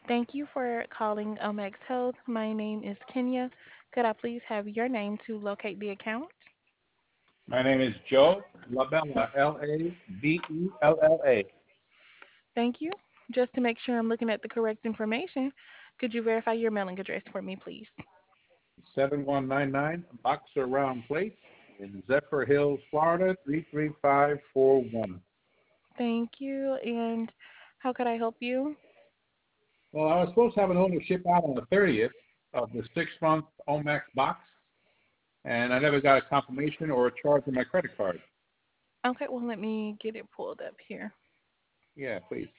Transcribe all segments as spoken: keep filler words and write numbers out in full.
Thank you for calling Omex Health. My name is Kenya. Could I please have your name to locate the account? My name is Joe Labella, L A B E L L A. Thank you. Just to make sure I'm looking at the correct information, could you verify your mailing address for me, please? seven one nine nine Boxer Round Place in Zephyr Hills, Florida, three three five four one. Thank you. And how could I help you? Well, I was supposed to have an order ship out on the thirtieth of the six-month Omax box, and I never got a confirmation or a charge on my credit card. Okay, well, let me get it pulled up here. Yeah, please.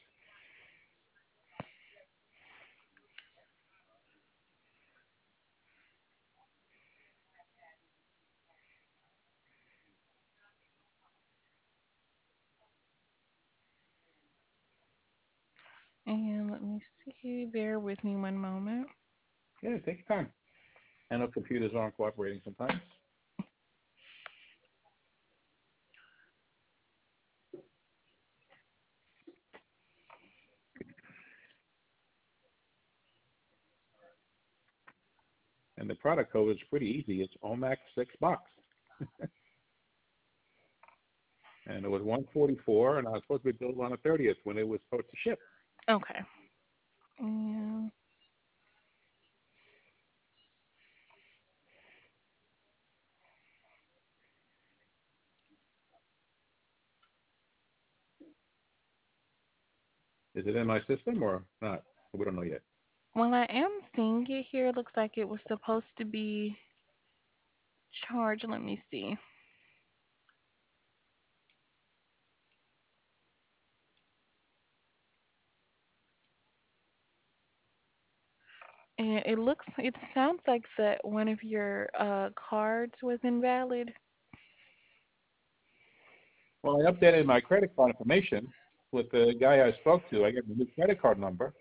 And let me see. Bear with me one moment. Yeah, take your time. I know computers aren't cooperating sometimes. And the product code is pretty easy. It's Omax six box. And it was one forty-four, and I was supposed to be billed on the thirtieth when it was supposed to ship. Okay. And Is it in my system or not? We don't know yet. well, I am seeing it here. It looks like it was supposed to be charged. Let me see. And it looks, it sounds like that one of your uh, cards was invalid. Well, I updated my credit card information with the guy I spoke to. I got the new credit card number,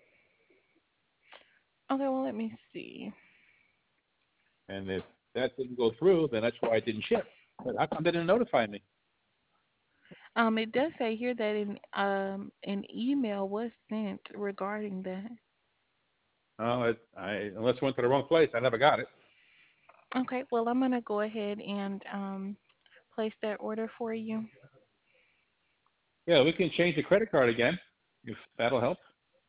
Okay, well, let me see. and if that didn't go through, then that's why it didn't ship. But how come they didn't notify me? Um, it does say here that an um an email was sent regarding that. Oh, it, I unless it went to the wrong place, I never got it. Okay, well, I'm gonna go ahead and um place that order for you. Yeah, we can change the credit card again if that'll help.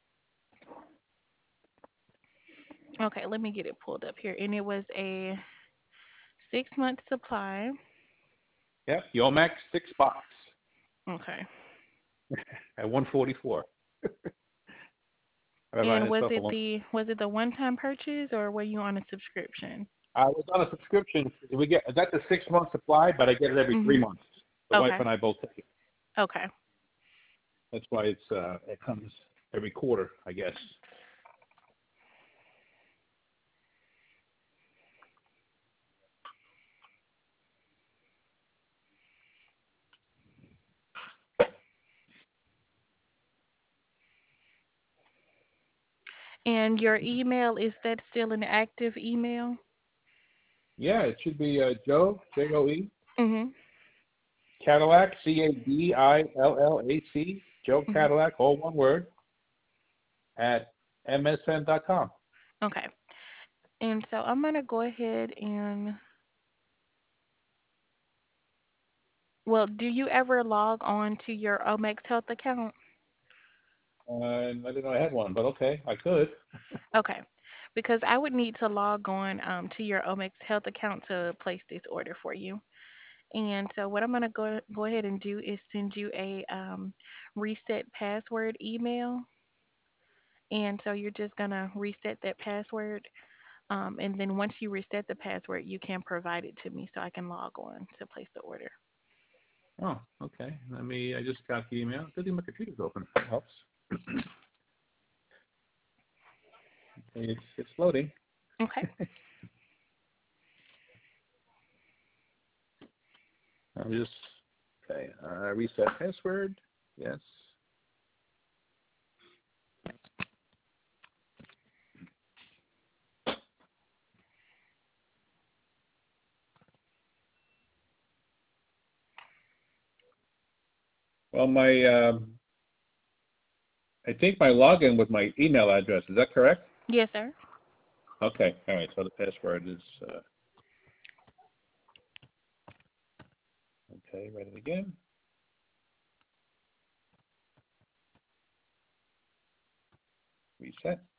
Okay, let me get it pulled up here. And it was a six month supply. Yep, the Omax six box Okay. at one forty-four. I buy And was myself a it one. the was it the one time purchase or were you on a subscription? I was on a subscription. We get that's a six month supply, but I get it every three Mhm. months. The wife Okay. and I both take it. Okay. That's why it's uh, it comes every quarter, I guess. And your email, is that still an active email? Yeah, it should be uh, Joe J O E Mhm. Cadillac C A D I L L A C Joe Mhm. Cadillac, all one word, at M S N dot com. Okay. And so I'm gonna go ahead and, well, do you ever log on to your Omex Health account? And I didn't know I had one, but okay, I could. Okay. Because I would need to log on um, to your Omex Health account to place this order for you. And so what I'm gonna go go ahead and do is send you a um, reset password email. And so you're just gonna reset that password. Um, and then once you reset the password, you can provide it to me so I can log on to place the order. Oh, okay. Let me. I just got the email. Good thing my computer's open. That helps. Okay, it's it's loading. Okay. I'm just okay. Uh, reset password. Yes. Well, my um, I think my login with my email address. Is that correct? Yes, sir. Okay. All right. So the password is uh, okay. Write it again. Reset.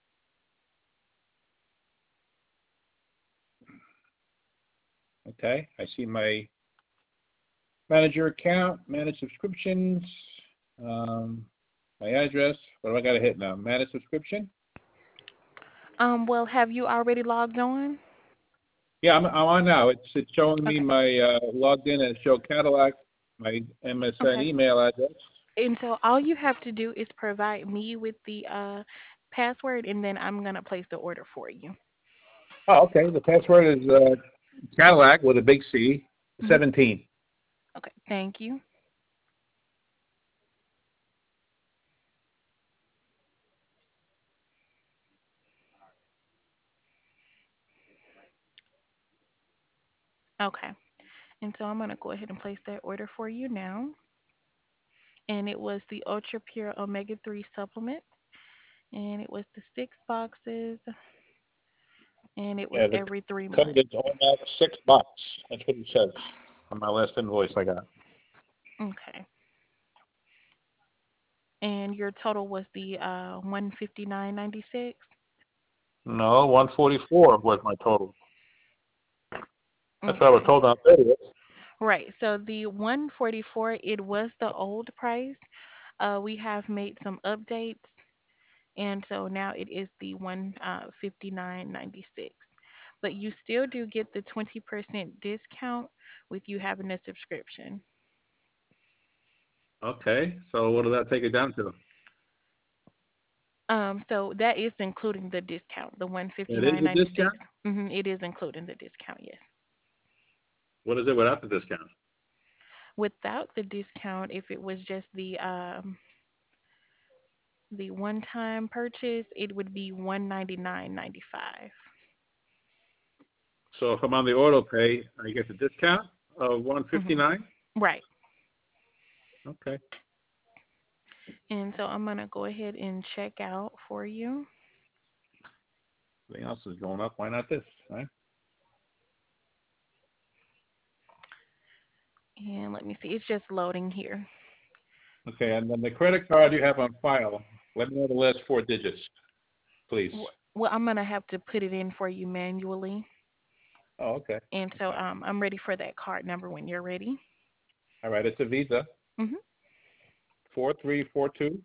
Okay. I see my manager account, manage subscriptions, um, my address. What do I got to hit now? Manage subscription. Um, well, have you already logged on? Yeah, I'm, I'm on now. It's it's showing me Okay. my uh, logged in as Joe Cadillac, my M S N Okay. email address. And so all you have to do is provide me with the uh, password, and then I'm gonna place the order for you. Oh, okay. The password is uh, Cadillac with a big C, Hmm. seventeen. Okay. Thank you. Okay. And so I'm gonna go ahead and place that order for you now. And it was the Ultra Pure Omega three supplement, and it was the six boxes, and it was Yeah, the every three code months. is O MAX six bucks. That's what it says on my last invoice I got. Okay. And your total was the uh one fifty nine ninety six. No, one forty-four was my total. That's what I was Okay. told on thirtieth. Right. So the one forty four, it was the old price. Uh, we have made some updates, and so now it is the one uh, fifty nine ninety six. But you still do get the twenty percent discount with you having a subscription. Okay, so what does that take it down to? Um, so that is including the discount, the one fifty It is nine a ninety six. discount? Mm-hmm, it is including the discount, yes. What is it without the discount? Without the discount, if it was just the um the one time purchase, it would be one ninety nine ninety five. So if I'm on the auto pay, I get the discount of one Mm-hmm. fifty-nine? Right. Okay. And so I'm gonna go ahead and check out for you. Everything else is going up. Why not this, right? And let me see, it's just loading here. Okay, and then the credit card you have on file, let me know the last four digits, please. Wh- Well, I'm gonna have to put it in for you manually. Oh, okay. And That's so fine. um, I'm ready for that card number when you're ready. All right, it's a Visa, Mhm. four three four two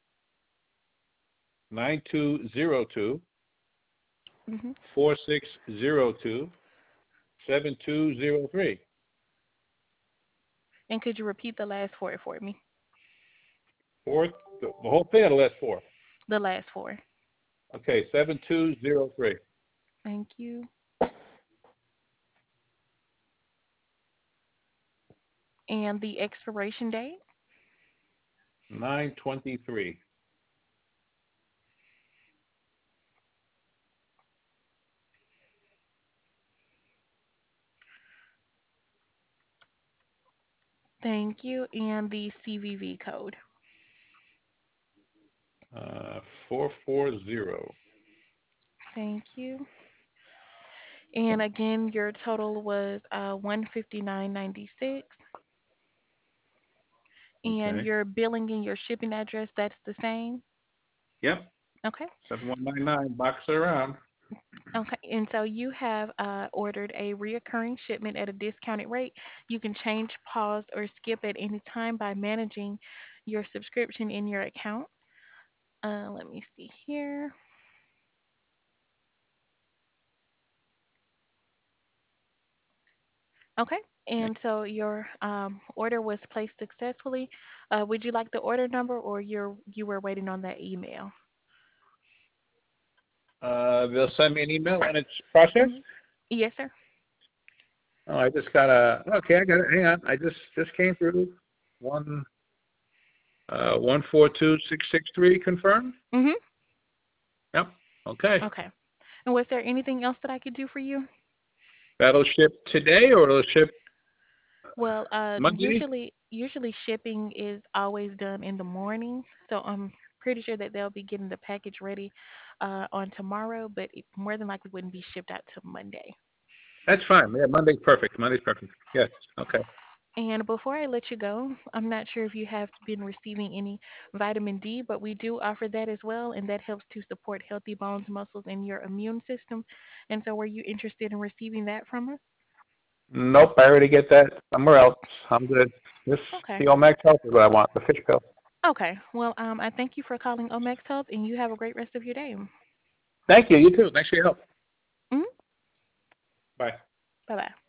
nine two zero two Mhm. four six zero two seven two zero three. And could you repeat the last four for me? Fourth, the the whole thing or the last four? The last four. Okay, seven two zero three. Thank you. And the expiration date. nine twenty-three. Thank you. And the C V V code. Uh, four four zero. Thank you. And again, your total was uh, one fifty nine ninety six. And Okay. your billing and your shipping address, that's the same. Yep. Okay. seven one nine nine. Box it around. Okay. And so you have uh, ordered a reoccurring shipment at a discounted rate. You can change, pause, or skip at any time by managing your subscription in your account. Uh, let me see here. Okay. And so your um, order was placed successfully. Uh, would you like the order number, or you're you were waiting on that email? Uh, they'll send me an email when it's processed. Hmm. Yes, sir. Oh, I just got a. Okay, I got it. Hang on. I just just came through. One uh one four two six six three confirmed. Mhm. Yep. Okay. Okay. And was there anything else that I could do for you? That'll ship today or it'll ship Well, uh, Monday. usually usually shipping is always done in the morning. So um pretty sure that they'll be getting the package ready uh, on tomorrow, but it more than likely wouldn't be shipped out till Monday. That's fine. Yeah, Monday's perfect. Monday's perfect. Yes. Okay. And before I let you go, I'm not sure if you have been receiving any vitamin D, but we do offer that as well, and that helps to support healthy bones, muscles, and your immune system. And so, were you interested in receiving that from us? Nope, I already get that somewhere else. I'm good. This Okay. the Omex Health is what I want. The fish pill. Okay. Well, um, I thank you for calling Omex Health, and you have a great rest of your day. Thank you. You too. Thanks for your help. Mm. Bye. Bye bye.